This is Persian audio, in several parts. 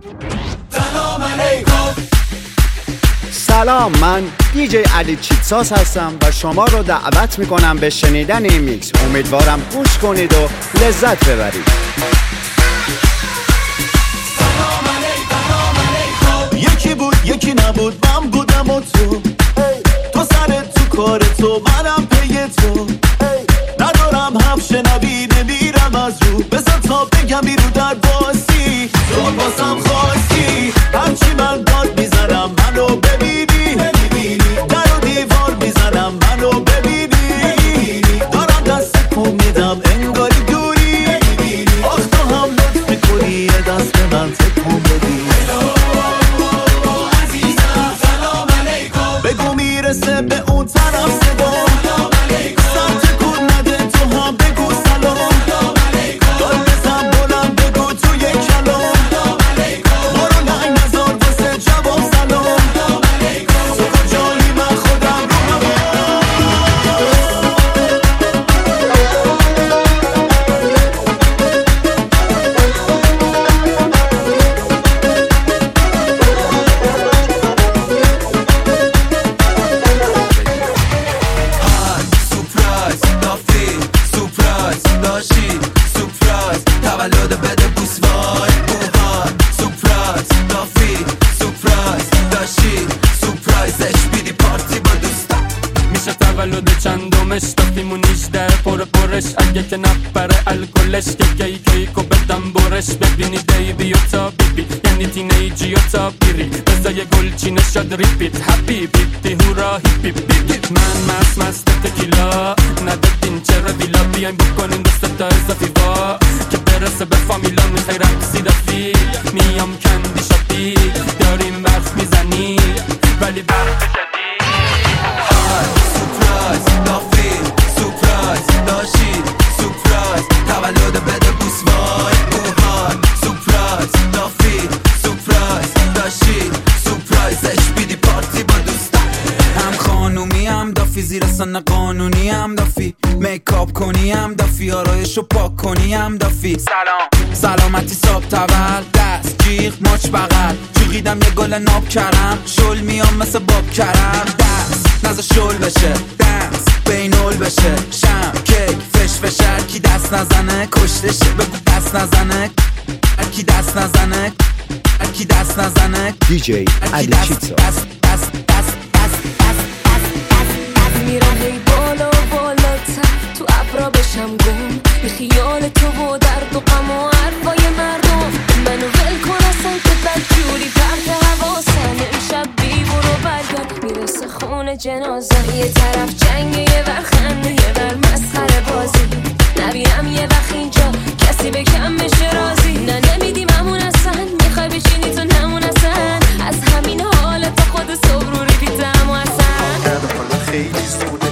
سلام، من دیجی علی چیتساس هستم و شما رو دعوت میکنم به شنیدن این میکس. امیدوارم گوش کنید و لذت ببرید. یکی بود یکی نبود، من بودم و تو سرت تو کار تو، منم پی تو. ندارم هم شنوی نمیرم از رو، بزن تا بگم بیرو در باسی تو باسم خواستی. هرچی من داد میزنم منو ببینی، در و دیوار میزنم منو ببینی. دارم دست کن میدم انگاری دوری، آخ تو هم لطف میکنی یه دست به من تکون بدی. بگو میرسه به اون طرف صدا، سر تکون نده تو هم بگو سلام. دار بزن بلند بگو توی کلام، برو ننگ نزار واسه جواب سلام. تو کجایی من خودم رو اگه که نپره الکلش که کیکو بدم برش. ببینی بیبی و تا بیبی یعنی تینیجی و تا بیری، بزای گلچینه شد ریپیت هپی بیتی هورا هیپی بیت. من مست تکیلا ندادین چرا دیلا، بیاین بکنین دوست تا اضافی وا که برسه به فامیلا. میخوای رقصی دفی میام کندی شاپی، داریم برف میزنی ولی برف جدید. سورپرایز دافی، سورپرایز داشی، سورپرایز تولد بده بوس وای بوهان. سورپرایز دافی، سورپرایز داشی، سورپرایزش بیدی پارتی با دوستان. هم خانومی هم دافی، زیر سن قانونی هم دافی، میکاپ کنی هم دافی، آرایشو پاک کنی هم دافی. سلامتی صاحب تول، دست جیغ ماچ بغل، جیغیدم یه گل ناب کرم، شل میام مثل باب کرم. دست نزا شل بشه، دست بینول بشه، شم کیک فش فشر. کی دست نزنه کشتشه، بگو دست نزنه کی دست نزنه، کی دست نزنه. دیجی علی چیتساس. میرم هی بالا بالاتر تو ابرا بشم گم، بی خیال تو و درد و غم و حرفای مردم. منو ول کن اصلا که بدجوری پرت حواسم، امشب بی برو برگرد میرسه خونه جنازه. یه طرف جنگ یه ور خنده یه ور مسخره بازی، نبینم یه وقت اینجا کسی به کم بشه راضی. نه نمیدیم همون اصلا، میخوای بشینی تو نمون اصلا، از همین حالت خود صبح رو ریپیتم و اصلا خیلی زوده.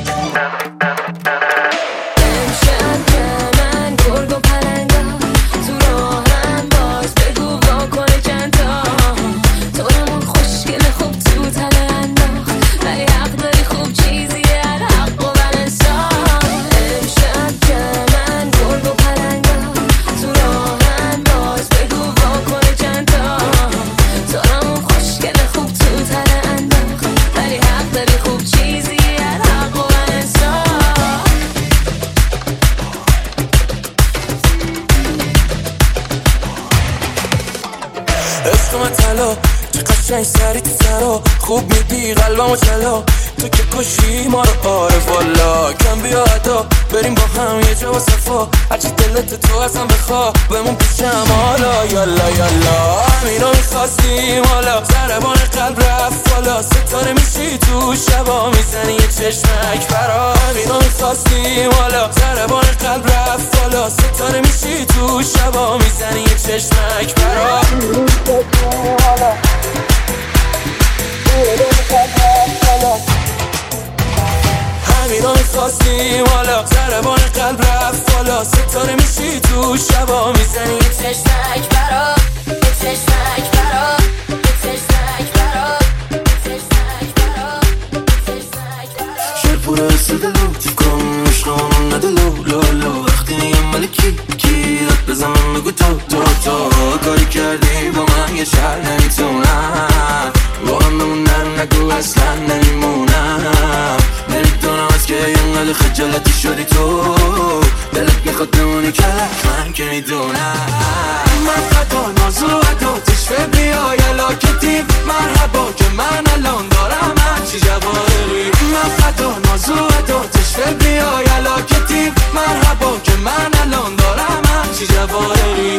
امشب من گرگ و پرندا تو راهم، باز بگو واکنه چند تا. تو رمون خوشگل خوب تو تله انداخت، ولی حق داری خوب چیزیه الحق و بلنسان. امشب من گرگ و پرندا تو راهم، باز بگو واکنه چند تا. تو رمون خوشگل خوب تو تله انداخت، ولی حق داری خوب چیزیه. عشق من طلا چه قشنگ سری تو سرا، خوب میدی قلبمو چلا. تو که کشی ما رو آره والا، کم بیا عدا بریم با هم یه جا و صفا. هرچی دلت تو ازم بخوا بمون پیشم حالا. یالا یالا همینا میخواستیم حالا، ضربان قلب رفت بالا. ستاره میشی تو شبا میزنی یه چشمک برا. همینا میخواستیم حالا، ضربان قلب رفت بالا. ستاره میشی تو شبا میزنی یه چشمک برا. همینا میخواستیم حالا، ضربان قلب رفت بالا. ستاره میشی تو شبا میزنی یه چشمک برا، یه چشمک برا، یه چشمک برا، یه چشمک برا، یه چشمک برا. شیر پورا سدلو تیکم عشقان ندلو لولو. وقتی نیم ملکی کی داد بزنم بگو تو کاری کردی با من دیگه شهر نمیتونم با هم بمونم نگو اصلا نمیمونم نمیدونم از که اینقدر خجالتی شدی تو دلت میخواد بمونی که من که میدونم من فتا نازو عداتش فبریای علاکتیم مرحبا که من الان دارم هرچی جواری من فتا نازو عداتش فبریای علاکتیم مرحبا که من الان دارم هرچی جواری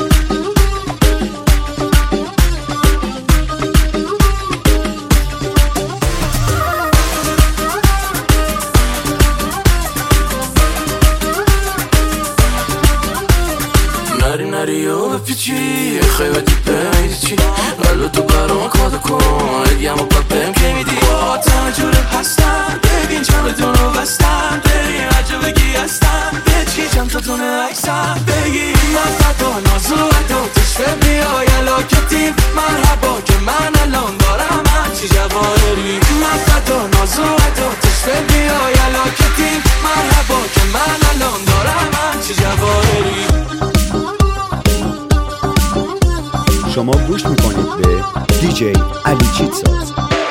نری و بپیچی خیبتی پیدی چی قلو تو برام کادا کن ادیم و پاپم که میدی با تنه جوره هستم ببین چمدون رو بستم بری عجب بگی هستم به چی چند تا تونه عکسم بگی من فتا نازو عداتش فبریای علاکتیم مرحبا که من الان دارم هرچی جواری من فتا نازو عداتش فبریای علاکتیم مرحبا که من الان دارم هرچی جواری شما گوش میکنید به دیجی علی چیتساز.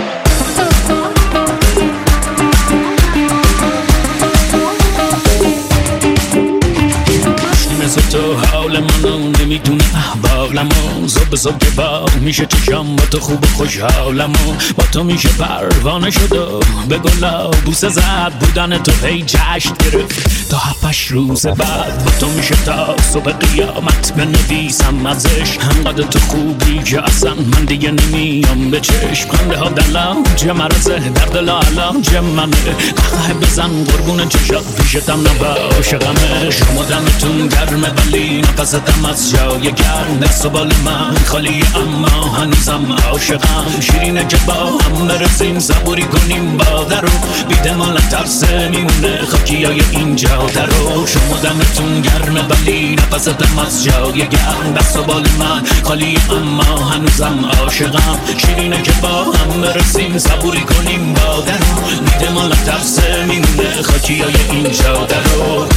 مثل تو حال منو نمیدونه احوالمو زب زب که با میشه چشم با تو خوب و خوشحالمو با تو میشه پروانه شد به گلا بوسه زد بودن تو هی جشن گرفت تا 7-8 روز بعد با تو میشه تا صبح قیامت بنویسم ازش همقدر تو خوبی که اصلا من دیگه نمیام به چشم خنده ها دلم چه مرزه در دل علاج منه قهقه بزن قربون چشات پیشتم نباشه غمه شما دمتون گرمه ولی نفستم از جای گرم دست و بال من خالی اما هنوزم عاشقم شیرینه که با هم برسیم صبوری کنیم باده رو بیده مال ترسه میمونه خاکیای اینجا درو شما دمتون گرمه ولی نفستم از جای گرم دست و بال من خالی اما هنوزم عاشقم شیرینه که با هم برسیم صبوری کنیم باده رو بیده مال ترسه میمونه خاکیای اینجا درو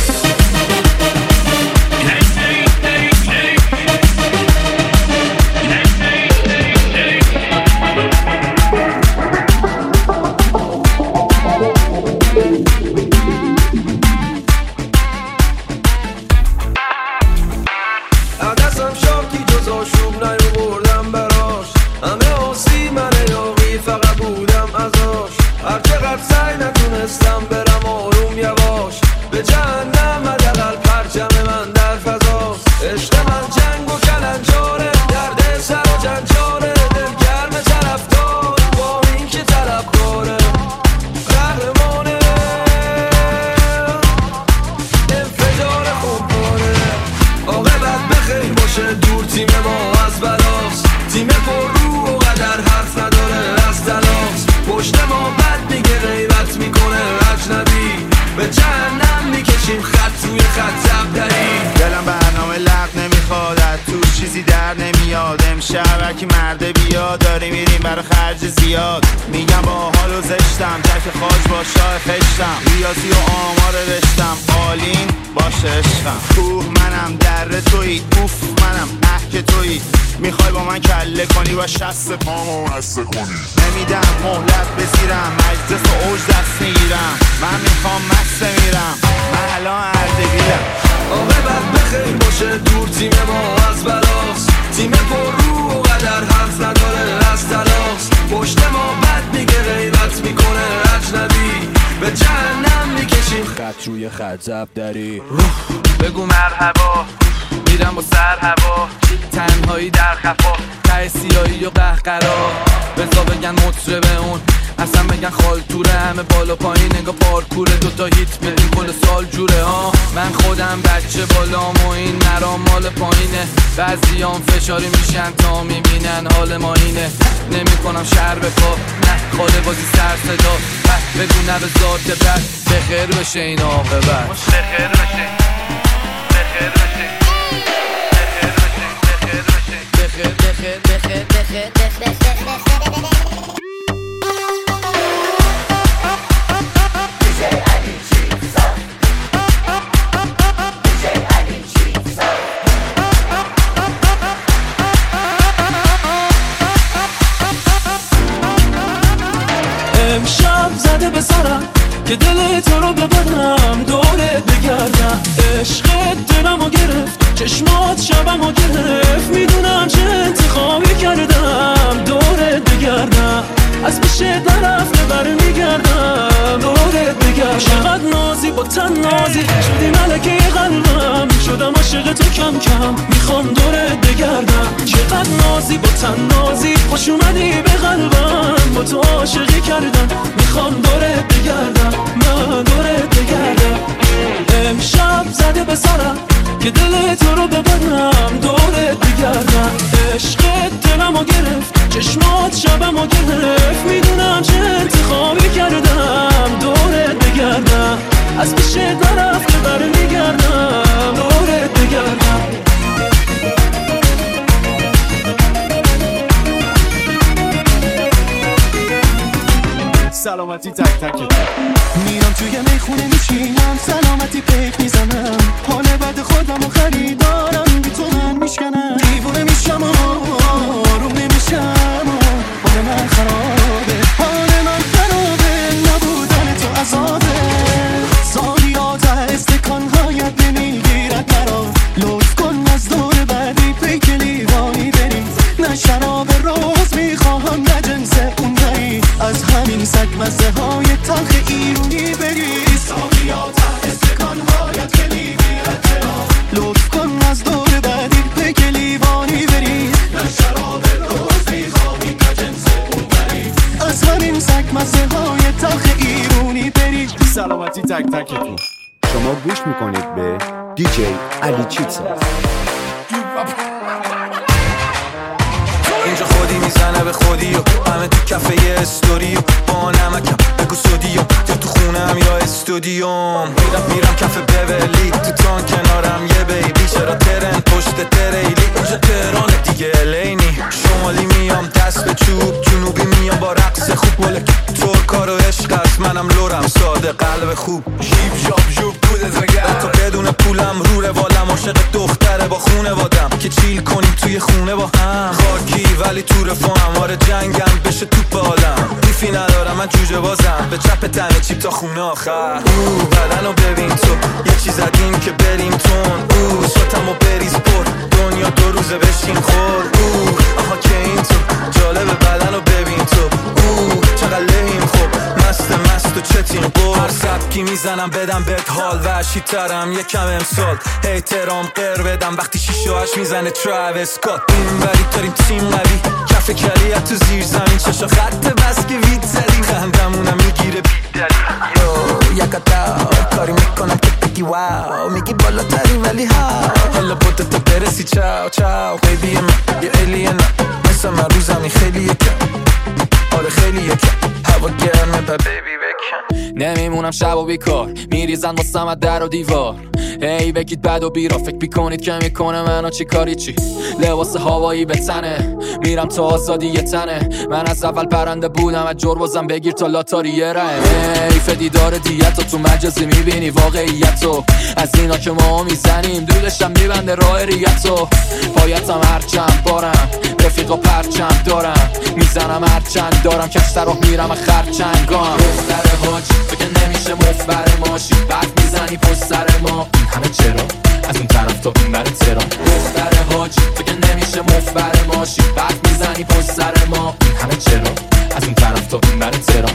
شبکی مرده بیا داری میریم برای خرج زیاد میگم با حال و زشتم تک خاج با شاه خشتم ریاضی و آمار رشتم آلین باشه عشقم کوه منم در توی اوف منم که توی میخوای با من کله کنی و شست پامو هسته کنی نمیدم مهلت بزیرم مجلس و اوج دست میگیرم من میخوام مست میرم من الان اردبیلم آقا بعد بخیر باشه دور تیم ما از بلاس تیم پر رو و قدر حرف نداره از تلاس پشت ما بد میگه غیبت میکنه اجنبی به جهنم میکشیم خط روی خط زب داری بگو مرحبا میرم با سر هوا تنهایی در خفا ته سیاهی و قهقرا بزا بگن مطربه اون اصلا بگن خالتوره همه بالا پایین انگا پارکوره دوتا هیت بدیم کل سال جوره ها من خودم بچه بالام و این مرام مال پایینه بعضیام فشاری میشن تا میبینن حال ما اینه نمی کنم شهر به پا نه خاله بازی سر صدا بگو نه به ذات بد بخیر بشه این عاقبت بخیر بشه بخیر بشه بخیر بخیر بخیر بخیر بخیر به سرم که دل تو رو ببرم دورت بگردم. عشقت دلمو گرفت، چشمات شبمو گرفت، میدونم چه انتخابی کردم دورت بگردم. از پیشت نرفته برمیگردم دورت بگردم. چقدر نازی با تن نازی شدی ملکه قلبم، شدم عاشق تو کم کم میخوام دورت بگردم. چقدر نازی با تن نازی خوش اومدی به قلبم، با تو عاشقی کردم میخوام دورت بگردم، من دورت بگردم. امشب زده به سرم که دل تو رو ببرم دورت بگردم. عشقت دلمو گرفت، چشمات شبمو گرفت، میدونم چه انتخابی کردم دورت بگردم. از پیشت نرفته برمیگردم دورت بگردم. سلامتی تک تک میرم توی میخونه میشینم، سلامتی پیک میزنم، حال بد خودم و خریدارم بی تو من میشکنم. دیوونه میشم و آروم نمیشم و حال من خرابه، حال من خرابه، نبودن تو عذابه. سالیات استکانهایت نمیگیرد مرا، لطف کن از دور بعدی پیک لیوانی بریم. نه شراب روز میخواهم نه جنس اون دری، از همین سگ مزه های تلخ ایرونی بری. سالیات استکانهایت که نمیگیرد مرا، لطف کن از دور بعدی پیک لیوانی بری. نه شراب روز میخواهی نه جنس اون دری، از همین سگ مزه های تلخ ایرونی بری. سلامتی تک تکتون. شما گوش میکنید به دیجی علی چیتساز. اینجا خودی میزنه به خودی و همه تو کفه یه استوری و با نمکم بگو سودی و یا تو خونم یا استودیوم. میرم کفه بولی تو تان کنارم یه بیبی، چرا ترن پشت تریلی اونجا تهران دیگه الینی. شمالی میام دست به چوب، جنوبی میام با رقص خوب، ولک ترکا و عشق است، منم لورم ساده قلب خوب. جیب جاب جوب بوده زگر تا بدون پولم رو روالم، عاشق دختره با خونه وادم که چیل کنیم توی خونه با هم. خاکی ولی تو رفاهم، آره جنگم بشه توپ بالم، دیفی ندارم من جوجه بازم، به چپ تنه چیپ تا خونه آخر. بدنو ببین تو یه چیز زدیم که بریم تون، سوتمو بریز پر دنیا دو روزه بشین خور. آها که این تو جالبه، بدنو ببین تو چقدر لحیم خوب، مست و چتیم قول. هر سبکی میزنم بدم بهت حال، وحشی ترم یکم امسال، احترام قر بدم وقتی 6 و 8 میزنه تراویس اسکات. این وری داریم تیم قوی، کف کلیت تو زیر زمین، چشا خط بس که وید زدیم، خندمونم میگیره بیدلی. یکتا کاری میکنم که بگی واو، میگی بالاتری ولی ها، حالا بودت برسی چاو چاو بیبی من یه الین، مثل من رو زمین خیلی یکم، آره خیلی یکم، هوا گرمه با بیبی بکن. نمیمونم شب و بیکار، میریزن واسم از در و دیوار. هی بگید بد و بیرا، فکر میکنید که میکنه منو چی کاری چی. لباس هوایی به تنه، میرم تا آزادی یه تنه. من از اول پرنده بودم، از جربازم بگیر تا لاتاری یه رهم. حیف دیدار دیتو تو مجازی میبینی واقعیتو، از اینا که ما میزنیم دودشم میبنده راه ریتو. پایتم هرچند بارم، رفیقا پرچند دارم، میزنم هرچند دارم، کش سر راه میرم خرچنگام. دختر حاج فکر نمیشه مفبر ماشی، برف میزنی پشت سر ما، این همه چرا از اون طرف تا این بره ترا. دختر حاج فکر نمیشه مفبر ماشی، برف میزنی پشت سر ما، این همه چرا از اون طرف تا این بره ترا.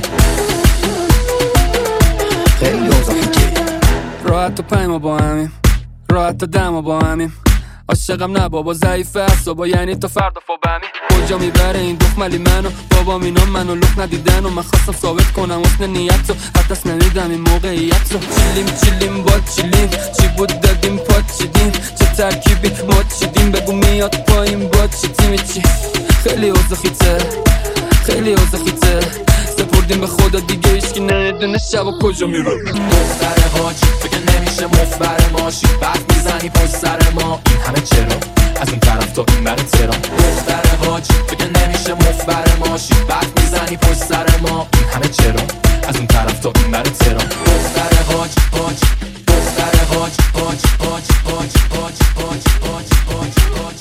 خیلی اوضاع فکری راحت تا 5 ما با همیم، راحت تا 10 ما با همیم. عاشقم نه بابا ضعیفه اصابا، یعنی تا فردا فوبمی. کجا میبره این دخملی منو، بابا اینا منو لخ ندیدن و من خواستم ثابت کنم حسن نیت رو، حتی اصلا نمیدم این موقعیت رو. چیلیم با چیلیم، چی بود دادیم پات چیدیم، چه ترکیبی ما چیدیم، بگو میاد پایین با چی تیمی چی. خیلی اوضاع خیته، خیلی اوضاع خیته، سپردیم به خدا دیگه هیچکی نمیدونه شب و کجا میره. دختر حاج فکر نمیشه مفبر ماشی، برف میزنی پشت سر ما، این همه چرا از اون طرف تا این بره ترا. دختر حاج فکر نمیشه مفبر ماشی، برف میزنی پشت سر ما، این همه چرا از اون طرف تا این بره ترا. دختر حاج حاج، دختر حاج حاج حاج حاج حاج حاج حاج حاج حاج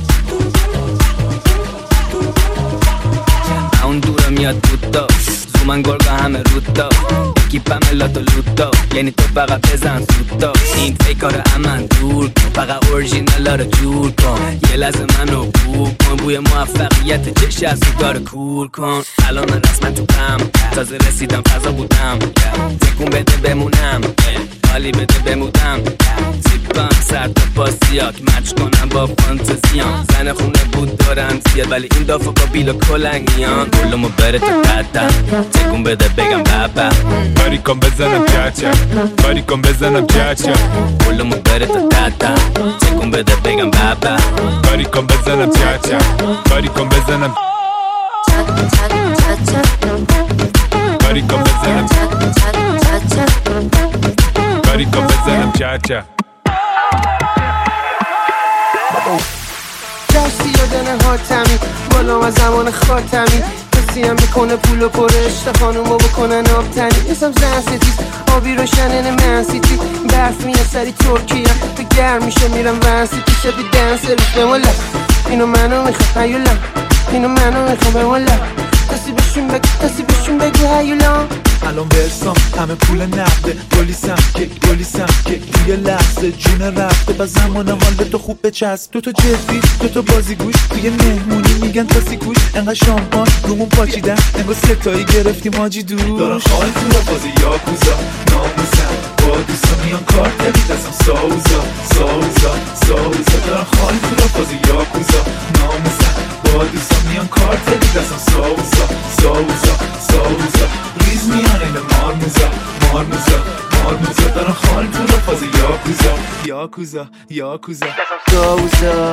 حاج. اون دورم میاد بودا، زومن من گرگا همه رودا اکیپم لاتو لوتا یعنی تو فقط بزن سوتا این فیکار امن دور فقط اورژینالا رو جور کن یه لحظه منو بو کن بوی موفقیت چش از سوگار کور کن الان من رسما تو کم تازه رسیدم فضا بودم تکون بده بمونم حالی بده بمودم زیبم سر تا پاسیاک مچ کنم با فانتزیام زن خونه بود دارم زیاد ولی این دافا با بیل و کلنگیان گلومو بره تا قدم تکون بده بگم بابا باری کن بزنم چچا باری کن بزنم چچا گلومو بره تا قدم تکون بده بگم بابا باری کن بزنم چچا باری کن بزنم باری کن بزنم باری کن بزنم چچا دستی یادن حاتمی بالا از زمان خاتمی کسی هم میکنه پولو پرش تا خانومو بکنن آبتنی اسم زن ستیز آبی روشنن منسیتی برف میه سری ترکیه به گرم میشه میرم ونسیتی شبی دنسر بمولا اینو منو میخوام هیولا اینو منو میخوام بمولا کسی بهشون بگو هیولا الان برسام همه پول نقده گلیسم که توی لحظه جون رفته با زمان حال تو خوب بچسب تو جدی تو بازیگوش توی مهمونی میگن تاسی کوش انقدر شامپان رومون پاچیدن انگار ستایی گرفتیم حاجی دوش دارن خواهی تو را بازی یاکوزا ناموزن با دوستا میان کار دارید ازم ساوزا دارن خواهی تو را بازی یاکوزا ناموزن با دوستا میان کار دارید ازم ساوزا ریز میان این مارموزا دارن خواهی تو را بازی یاکوزا ساوزا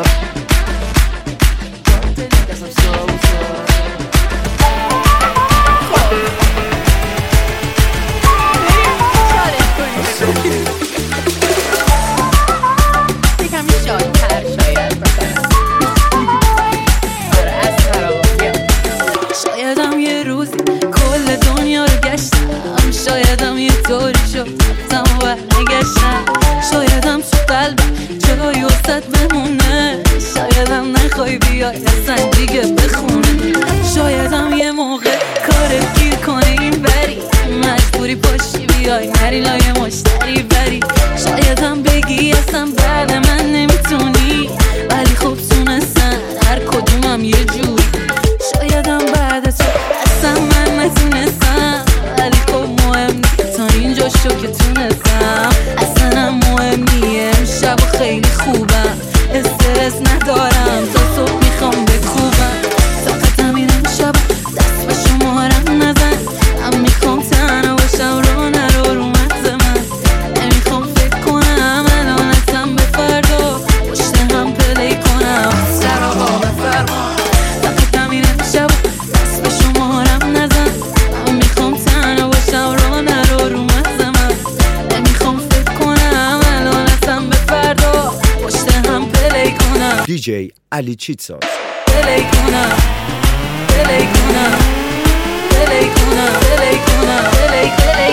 شایدم یه روزی کل دنیا رو گشتم شایدم یه طوری شد رفتم و نگشتم شایدم تو قلبم جایی وسط بمونه شایدم نخوای بیای اصلا دیگه بخونه شایدم یه موقع کارت گیر کنه این بری مجبوری پاشی بیای نری لای مشتری بری شایدم بگی اصلا بعد من نمیتونی ولی خب تونستن هر کدومم یه جوری شایدم بعد تو اصلا من نتونستم ولی خب مهم نیست تا اینجا شو که تونستم اصلا هم مهم نیه امشب خیلی خوبم استرس ندارم تا صبح میخوام بکوبم فقط همین امشب دست به شمارم نزن من میخوام تنها باشم رو نرو رو مغز من نمیخوام فکر کنم الان اصلا به فردا پشت هم پلی کنم سرها بفرما فقط همین امشب دست به شمارم نزن من میخوام تنها باشم رو نرو رو مغز من نمیخوام فکر کنم الان اصلا به فردا پشت هم پلی کنم دیجی علی چیتساز پلی کنم پلی کنم پلی کنم پلی کنم پلی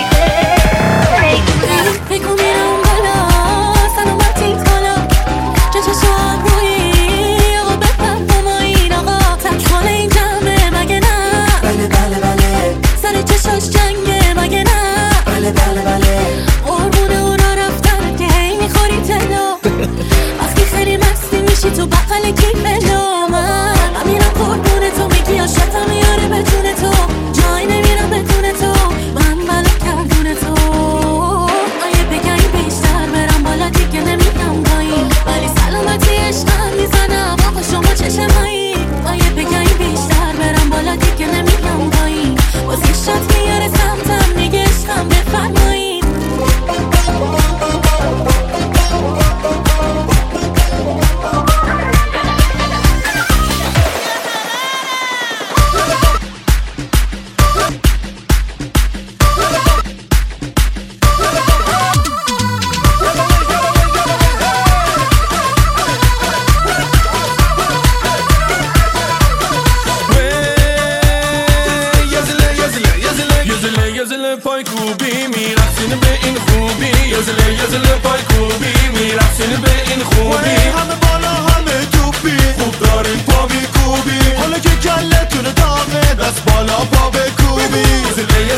بگو میرم بالا سلامتی کالا چه چشم روی آقا بفهم با ما این آقا تک حال این جمعه مگه نه بله سر چشاش جنگه مگه نه بله قربونه اونا رفتن که هی میخوری تلا وقتی خیلی مستی میشی تو بقل کیفلا من میرم قربونه تو میگی عاشقم میاره به جون تو جای نمیرم بدون تو من بلا کردون تو آیه بگم بیشتر برم بالا دیگه نمیرم پایین ولی سلامتی عشقم میزنم آقا شما چشمایی آیه بگم بیشتر برم بالا دیگه نمیرم پایین واسه شات میاره سمتم میگه عشقم بفرمایید یزله پای کوبی میرسین به این خوبی یزله پای کوبی میرسین به این خوبی همه بالا همه توپی خوب دارین پا میکوبی حالا که کلتون داغه دست بالا پا بکوبی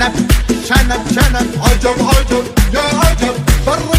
شنب شنب شنب عجب عجب يا عجب برا